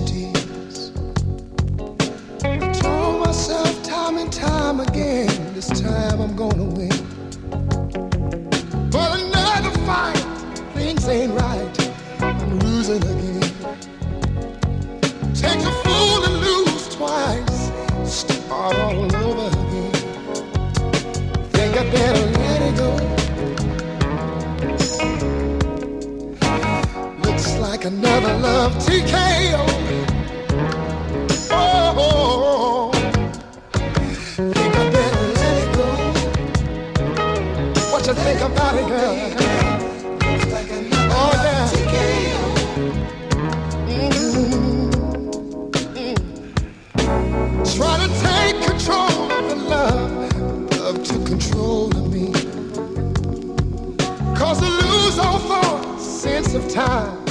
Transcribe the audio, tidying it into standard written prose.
shedding tears. I told myself time and time again, this time I'm gonna win. But another fight, things ain't right, I'm losing again. Takes a fool to lose twice, start all over again. Think I better let it go. Looks like another love TKO. Oh, think I better let it go. What you think about it, girl? Looks like another TKO. Try to take control of the love took control of me. Cause I lose all thought, sense of time.